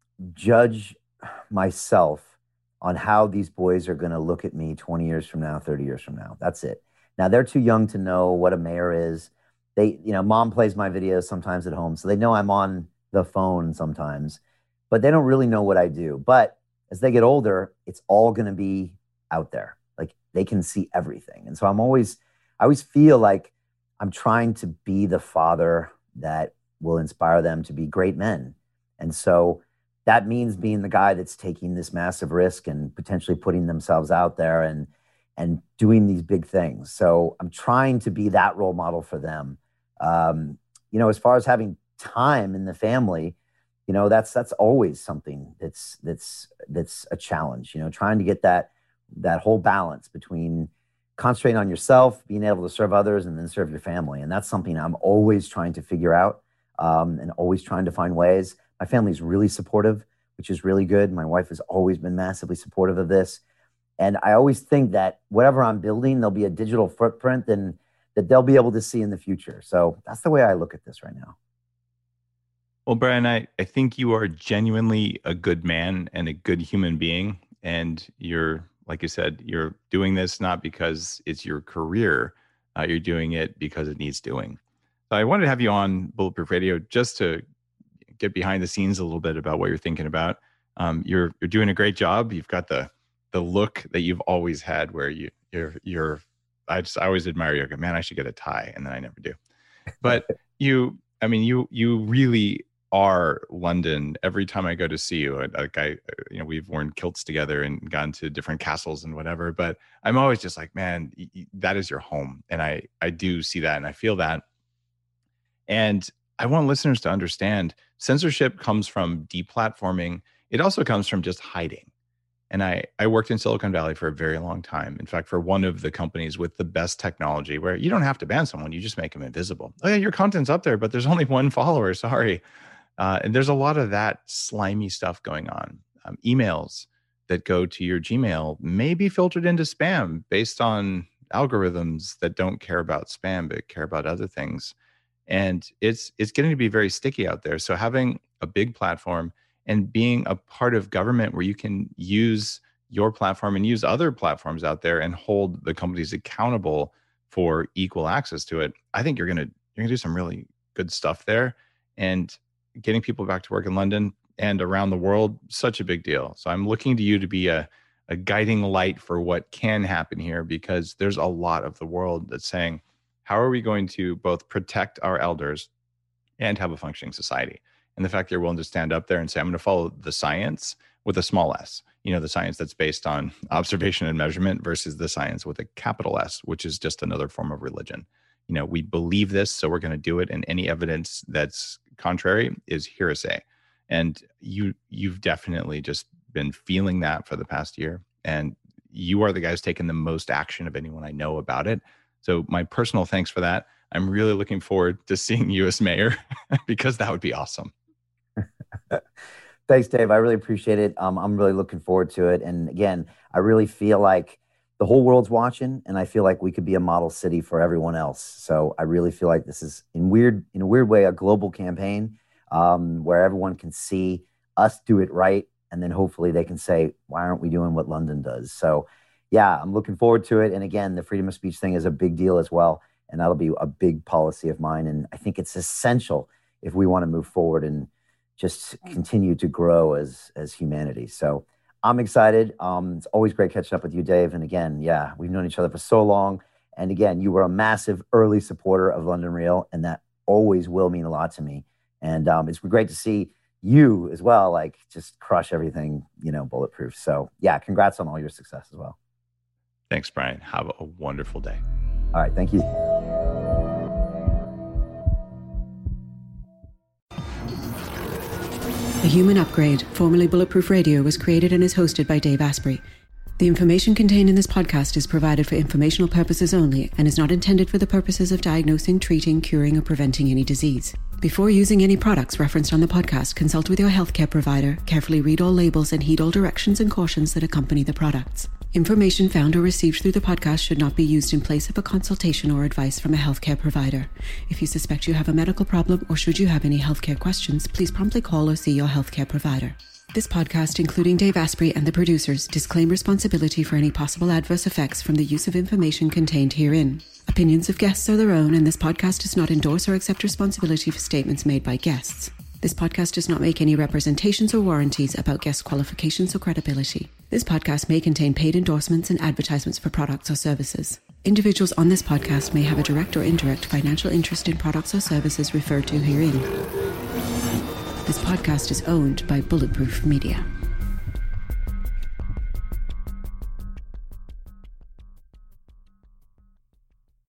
judge myself on how these boys are going to look at me twenty years from now, thirty years from now. That's it. Now, they're too young to know what a mayor is. They, you know, mom plays my videos sometimes at home, so they know I'm on the phone sometimes, but they don't really know what I do. But as they get older, it's all going to be out there. Like, they can see everything. And so I'm always, I always feel like I'm trying to be the father that will inspire them to be great men. And so that means being the guy that's taking this massive risk and potentially putting themselves out there and and doing these big things. So I'm trying to be that role model for them. Um, you know, as far as having time in the family, you know, that's that's always something that's that's that's a challenge. You know, trying to get that that whole balance between concentrating on yourself, being able to serve others, and then serve your family. And that's something I'm always trying to figure out um, and always trying to find ways. My family's really supportive, which is really good. My wife has always been massively supportive of this. And I always think that whatever I'm building, there'll be a digital footprint and that they'll be able to see in the future. So that's the way I look at this right now. Well, Brian, I, I think you are genuinely a good man and a good human being. And you're, like you said, you're doing this not because it's your career. Uh, you're doing it because it needs doing. So I wanted to have you on Bulletproof Radio just to get behind the scenes a little bit about what you're thinking about. Um, you're you're doing a great job. You've got the the look that you've always had, where you you're you're. I just I always admire you. I go, man, I should get a tie, and then I never do. But you, I mean, you you really are London. Every time I go to see you, like I, you know, we've worn kilts together and gone to different castles and whatever. But I'm always just like, man, that is your home, and I I do see that and I feel that. And I want listeners to understand censorship comes from deplatforming. It also comes from just hiding. And I, I worked in Silicon Valley for a very long time. In fact, for one of the companies with the best technology, where you don't have to ban someone, you just make them invisible. Oh yeah, your content's up there, but there's only one follower, sorry. Uh, and there's a lot of that slimy stuff going on. Um, emails that go to your Gmail may be filtered into spam based on algorithms that don't care about spam, but care about other things. And it's it's getting to be very sticky out there. So having a big platform and being a part of government where you can use your platform and use other platforms out there and hold the companies accountable for equal access to it. I think you're going to you're going to do some really good stuff there, and getting people back to work in London and around the world, such a big deal. So I'm looking to you to be a, a guiding light for what can happen here, because there's a lot of the world that's saying, how are we going to both protect our elders and have a functioning society? And the fact that you're willing to stand up there and say, I'm going to follow the science with a small s, you know, the science that's based on observation and measurement versus the science with a capital S, which is just another form of religion. You know, we believe this, so we're going to do it. And any evidence that's contrary is hearsay. And you, you've definitely just been feeling that for the past year. And you are the guys taking the most action of anyone I know about it. So my personal thanks for that. I'm really looking forward to seeing you as mayor because that would be awesome. Thanks, Dave. I really appreciate it. Um, I'm really looking forward to it. And again, I really feel like the whole world's watching, and I feel like we could be a model city for everyone else. So I really feel like this is, in weird, in a weird way, a global campaign um, where everyone can see us do it right, and then hopefully they can say, "Why aren't we doing what London does?" So, yeah, I'm looking forward to it. And again, the freedom of speech thing is a big deal as well, and that'll be a big policy of mine. And I think it's essential if we want to move forward and just continue to grow as as humanity. So I'm excited. Um, it's always great catching up with you, Dave. And again, yeah, we've known each other for so long. And again, you were a massive early supporter of London Real, and that always will mean a lot to me. And um, it's great to see you as well, like just crush everything, you know, Bulletproof. So yeah, congrats on all your success as well. Thanks, Brian. Have a wonderful day. All right, thank you. The Human Upgrade, formerly Bulletproof Radio, was created and is hosted by Dave Asprey. The information contained in this podcast is provided for informational purposes only and is not intended for the purposes of diagnosing, treating, curing, or preventing any disease. Before using any products referenced on the podcast, consult with your healthcare provider, carefully read all labels, and heed all directions and cautions that accompany the products. Information found or received through the podcast should not be used in place of a consultation or advice from a healthcare provider. If you suspect you have a medical problem or should you have any healthcare questions, please promptly call or see your healthcare provider. This podcast, including Dave Asprey and the producers, disclaim responsibility for any possible adverse effects from the use of information contained herein. Opinions of guests are their own, and this podcast does not endorse or accept responsibility for statements made by guests. This podcast does not make any representations or warranties about guest qualifications or credibility. This podcast may contain paid endorsements and advertisements for products or services. Individuals on this podcast may have a direct or indirect financial interest in products or services referred to herein. This podcast is owned by Bulletproof Media.